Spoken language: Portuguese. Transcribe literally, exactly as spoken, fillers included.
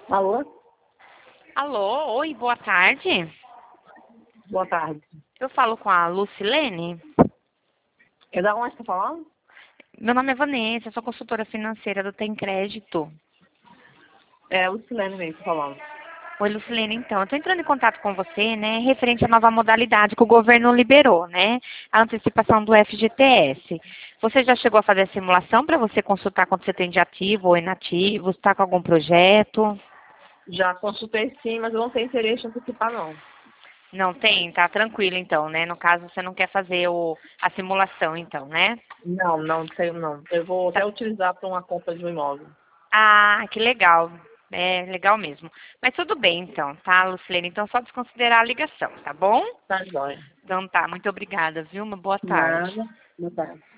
Alô? Alô, oi, boa tarde. Boa tarde. Eu falo com a Lucilene. É da onde você tá falando? Meu nome é Vanessa, eu sou consultora financeira do Tem Crédito. É o Silene mesmo que tá falando. Oi, Lucilene, então, eu estou entrando em contato com você, né, referente à nova modalidade que o governo liberou, né, a antecipação do F G T S. Você já chegou a fazer a simulação para você consultar quanto você tem de ativo ou inativo, está com algum projeto? Já consultei sim, mas eu não tenho interesse em antecipar não. Não tem? Tá tranquilo, então, né, no caso você não quer fazer o, a simulação, então, né? Não, não tenho não. Eu vou até Tá. utilizar para uma compra de um imóvel. Ah, que legal. É legal mesmo. Mas tudo bem, então, tá, Lucilene? Então, só desconsiderar a ligação, tá bom? Tá, jóia. Então, tá. Muito obrigada, viu? Uma boa tarde. Nada. Boa tarde.